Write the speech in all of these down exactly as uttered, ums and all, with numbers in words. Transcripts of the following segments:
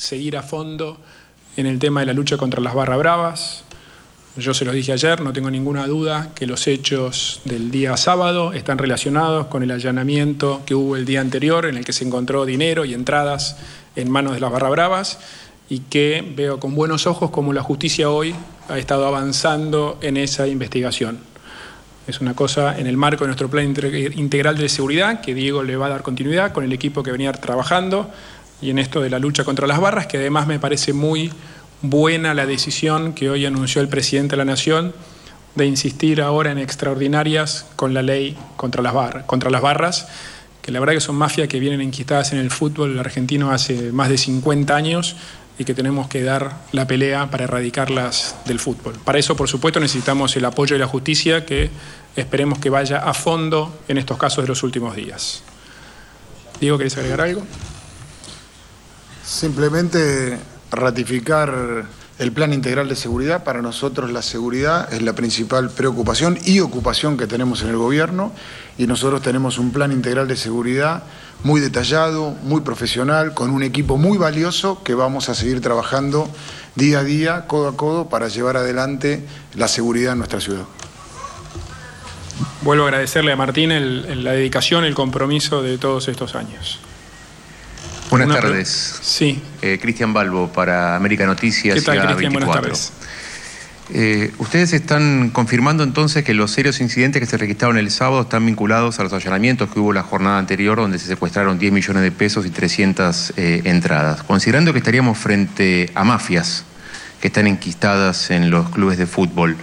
seguir a fondo en el tema de la lucha contra las barras bravas. Yo se los dije ayer, no tengo ninguna duda que los hechos del día sábado están relacionados con el allanamiento que hubo el día anterior, en el que se encontró dinero y entradas en manos de las barras bravas, y que veo con buenos ojos cómo la justicia hoy ha estado avanzando en esa investigación. Es una cosa en el marco de nuestro plan integral de seguridad que Diego le va a dar continuidad con el equipo que venía trabajando, y en esto de la lucha contra las barras, que además me parece muy buena la decisión que hoy anunció el presidente de la Nación de insistir ahora en extraordinarias con la ley contra las barras, contra las barras, que la verdad que son mafias que vienen enquistadas en el fútbol argentino hace más de cincuenta años y que tenemos que dar la pelea para erradicarlas del fútbol. Para eso, por supuesto, necesitamos el apoyo de la justicia, que esperemos que vaya a fondo en estos casos de los últimos días. Diego, ¿querés agregar algo? Simplemente ratificar el plan integral de seguridad. Para nosotros la seguridad es la principal preocupación y ocupación que tenemos en el gobierno, y nosotros tenemos un plan integral de seguridad muy detallado, muy profesional, con un equipo muy valioso que vamos a seguir trabajando día a día, codo a codo, para llevar adelante la seguridad en nuestra ciudad. Vuelvo a agradecerle a Martín el, el, la dedicación, el compromiso de todos estos años. Buenas Una tardes. Sí. Eh, Cristian Balbo para América Noticias. ¿Qué tal, y A Cristian? veinticuatro. Buenas tardes. Eh, ustedes están confirmando entonces que los serios incidentes que se registraron el sábado están vinculados a los allanamientos que hubo la jornada anterior, donde se secuestraron diez millones de pesos y trescientas eh, entradas. Considerando que estaríamos frente a mafias que están enquistadas en los clubes de fútbol,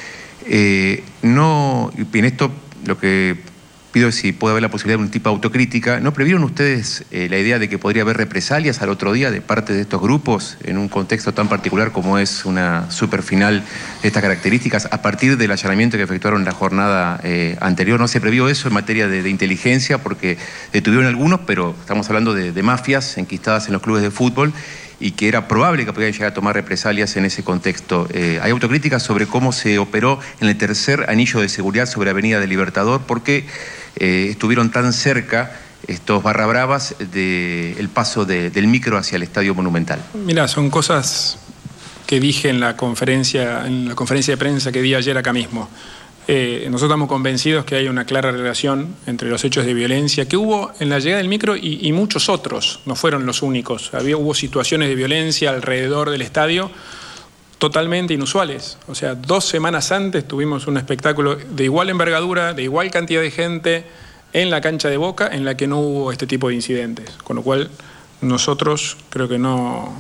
eh, no, y en esto lo que pido es si puede haber la posibilidad de un tipo de autocrítica. ¿No previeron ustedes eh, la idea de que podría haber represalias al otro día de parte de estos grupos en un contexto tan particular como es una superfinal de estas características, a partir del allanamiento que efectuaron la jornada eh, anterior? ¿No se previó eso en materia de, de inteligencia? Porque detuvieron algunos, pero estamos hablando de, de mafias enquistadas en los clubes de fútbol, y que era probable que pudieran llegar a tomar represalias en ese contexto. Eh, ¿Hay autocríticas sobre cómo se operó en el tercer anillo de seguridad sobre Avenida del Libertador? ¿Por qué eh, estuvieron tan cerca estos barra bravas del paso de, del micro hacia el Estadio Monumental? Mira, son cosas que dije en la conferencia, en la conferencia de prensa que di ayer acá mismo. Eh, nosotros estamos convencidos que hay una clara relación entre los hechos de violencia que hubo en la llegada del micro y, y muchos otros, no fueron los únicos. Había, hubo situaciones de violencia alrededor del estadio totalmente inusuales. O sea, dos semanas antes tuvimos un espectáculo de igual envergadura, de igual cantidad de gente en la cancha de Boca, en la que no hubo este tipo de incidentes. Con lo cual, nosotros creo que no...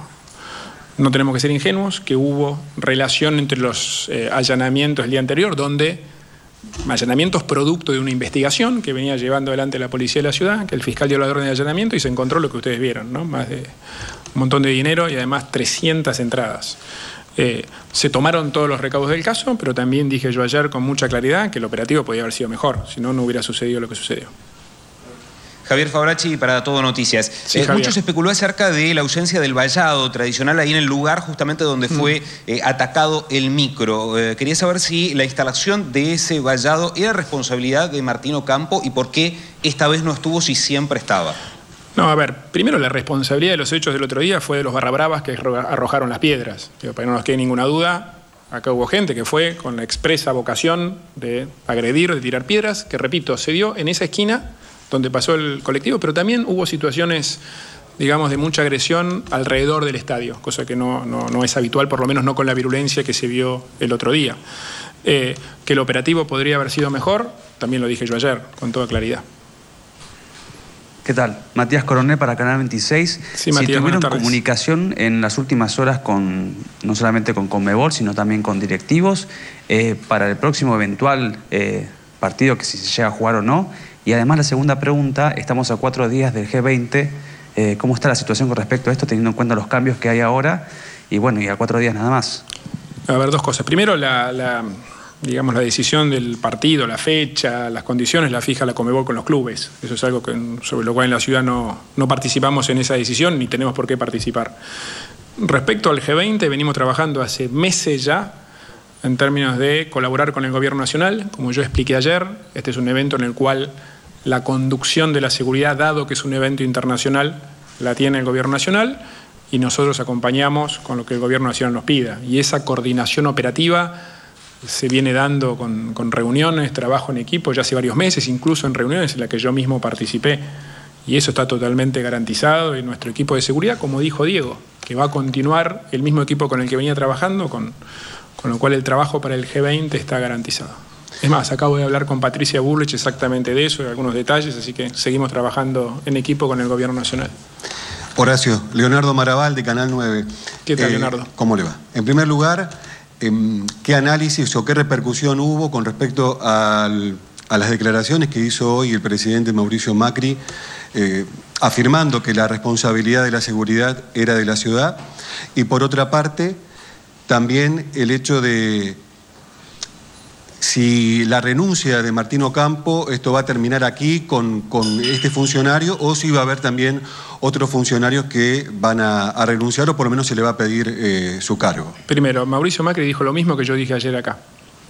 No tenemos que ser ingenuos, que hubo relación entre los eh, allanamientos el día anterior, donde allanamientos producto de una investigación que venía llevando adelante la policía de la ciudad, que el fiscal dio la orden de allanamiento y se encontró lo que ustedes vieron, ¿no? Más de un montón de dinero y además trescientas entradas. Eh, se tomaron todos los recaudos del caso, pero también dije yo ayer con mucha claridad que el operativo podía haber sido mejor, si no, no hubiera sucedido lo que sucedió. Javier Fabracci para Todo Noticias. Sí, eh, mucho se especuló acerca de la ausencia del vallado tradicional ahí en el lugar justamente donde mm. fue eh, atacado el micro. Eh, quería saber si la instalación de ese vallado era responsabilidad de Martín Ocampo y por qué esta vez no estuvo si siempre estaba. No, a ver, primero la responsabilidad de los hechos del otro día fue de los barrabravas que arrojaron las piedras. Digo, para que no nos quede ninguna duda, acá hubo gente que fue con la expresa vocación de agredir, de tirar piedras, que repito, se dio en esa esquina donde pasó el colectivo, pero también hubo situaciones, digamos, de mucha agresión alrededor del estadio, cosa que no, no, no es habitual, por lo menos no con la virulencia que se vio el otro día. Eh, que el operativo podría haber sido mejor, también lo dije yo ayer, con toda claridad. ¿Qué tal? Matías Coronel para Canal veintiséis. Sí, Matías, si tuvieron comunicación en las últimas horas con, no solamente con Conmebol, sino también con directivos, eh, para el próximo eventual eh, partido, que si se llega a jugar o no. Y además la segunda pregunta, estamos a cuatro días del G veinte, eh, ¿cómo está la situación con respecto a esto, teniendo en cuenta los cambios que hay ahora? Y bueno, y a cuatro días nada más. A ver, dos cosas. Primero, la, la, digamos, la decisión del partido, la fecha, las condiciones, la fija la Conmebol con los clubes. Eso es algo que, sobre lo cual en la ciudad no, no participamos en esa decisión, ni tenemos por qué participar. Respecto al G veinte, venimos trabajando hace meses ya en términos de colaborar con el Gobierno Nacional. Como yo expliqué ayer, este es un evento en el cual la conducción de la seguridad, dado que es un evento internacional, la tiene el Gobierno Nacional, y nosotros acompañamos con lo que el Gobierno Nacional nos pida. Y esa coordinación operativa se viene dando con, con reuniones, trabajo en equipo ya hace varios meses, incluso en reuniones en las que yo mismo participé. Y eso está totalmente garantizado en nuestro equipo de seguridad, como dijo Diego, que va a continuar el mismo equipo con el que venía trabajando, con, con lo cual el trabajo para el G veinte está garantizado. Es más, acabo de hablar con Patricia Bullrich exactamente de eso, de algunos detalles, así que seguimos trabajando en equipo con el Gobierno Nacional. Horacio, Leonardo Maraval de Canal nueve. ¿Qué tal, eh, Leonardo? ¿Cómo le va? En primer lugar, eh, ¿qué análisis o qué repercusión hubo con respecto al, a las declaraciones que hizo hoy el presidente Mauricio Macri, eh, afirmando que la responsabilidad de la seguridad era de la ciudad? Y por otra parte, también el hecho de si la renuncia de Martín Ocampo, esto va a terminar aquí con, con este funcionario, o si va a haber también otros funcionarios que van a, a renunciar, o por lo menos se le va a pedir eh, su cargo. Primero, Mauricio Macri dijo lo mismo que yo dije ayer acá.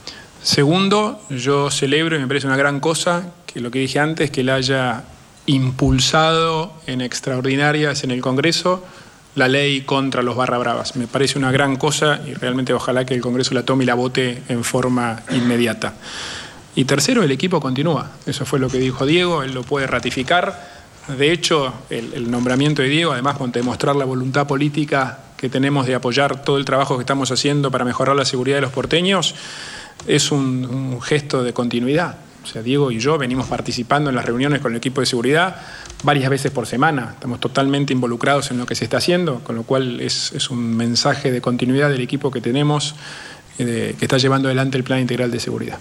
Segundo, yo celebro y me parece una gran cosa que lo que dije antes, que él haya impulsado en extraordinarias en el Congreso la ley contra los barra bravas. Me parece una gran cosa y realmente ojalá que el Congreso la tome y la vote en forma inmediata. Y tercero, el equipo continúa. Eso fue lo que dijo Diego, él lo puede ratificar. De hecho, el, el nombramiento de Diego, además con demostrar la voluntad política que tenemos de apoyar todo el trabajo que estamos haciendo para mejorar la seguridad de los porteños, es un, un gesto de continuidad. O sea, Diego y yo venimos participando en las reuniones con el equipo de seguridad varias veces por semana. Estamos totalmente involucrados en lo que se está haciendo, con lo cual es, es un mensaje de continuidad del equipo que tenemos, eh, de, que está llevando adelante el Plan Integral de Seguridad.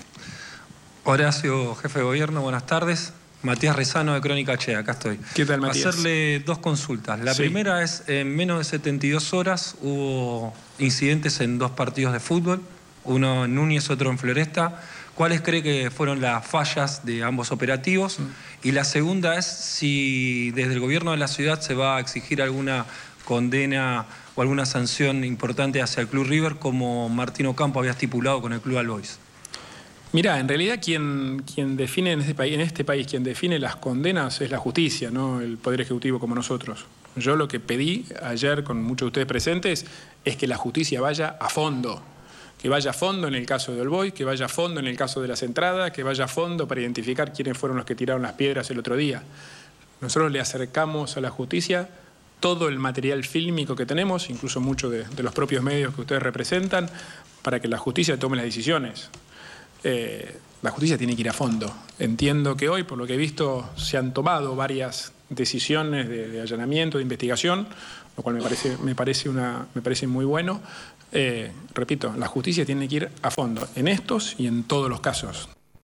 Horacio, jefe de gobierno, buenas tardes. Matías Rezano de Crónica Che, acá estoy. ¿Qué tal, Matías? Hacerle dos consultas. La sí. primera es, en menos de setenta y dos horas hubo incidentes en dos partidos de fútbol, uno en Núñez, otro en Floresta. ¿Cuáles cree que fueron las fallas de ambos operativos? Mm. Y la segunda es si desde el gobierno de la ciudad se va a exigir alguna condena o alguna sanción importante hacia el Club River, como Martín Ocampo había estipulado con el Club All Boys. Mirá, en realidad quien, quien define en este, país, en este país, quien define las condenas es la justicia, no el Poder Ejecutivo como nosotros. Yo lo que pedí ayer con muchos de ustedes presentes es que la justicia vaya a fondo. Que vaya a fondo en el caso de All Boys, que vaya a fondo en el caso de las entradas, que vaya a fondo para identificar quiénes fueron los que tiraron las piedras el otro día. Nosotros le acercamos a la justicia todo el material fílmico que tenemos, incluso muchos de, de los propios medios que ustedes representan, para que la justicia tome las decisiones. Eh, la justicia tiene que ir a fondo. Entiendo que hoy, por lo que he visto, se han tomado varias decisiones de, de allanamiento, de investigación, lo cual me parece, me parece, una, me parece muy bueno. Eh, repito, la justicia tiene que ir a fondo en estos y en todos los casos.